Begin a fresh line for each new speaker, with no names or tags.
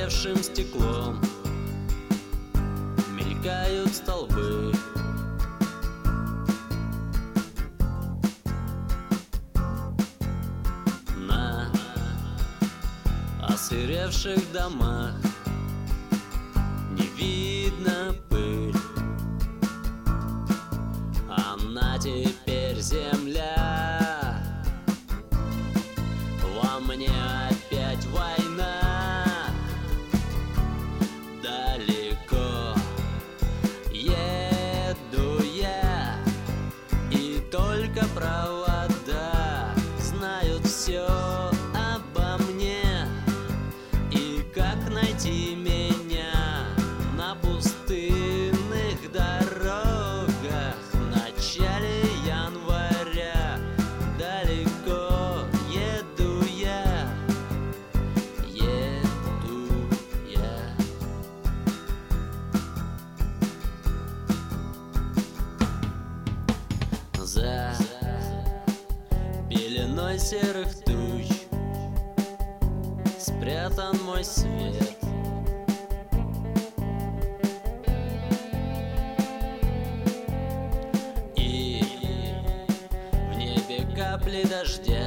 запотевшим стеклом мелькают столбы. На осыревших домах не видно пыль. Она теперь земля. Во мне опять война. Далеко еду я, и только провода знают все обо мне. И как найти меня на пустынных дорогах в начале января. Далеко еду я, еду я. За пеленой серых туч спрятан мой свет. И в небе капли дождя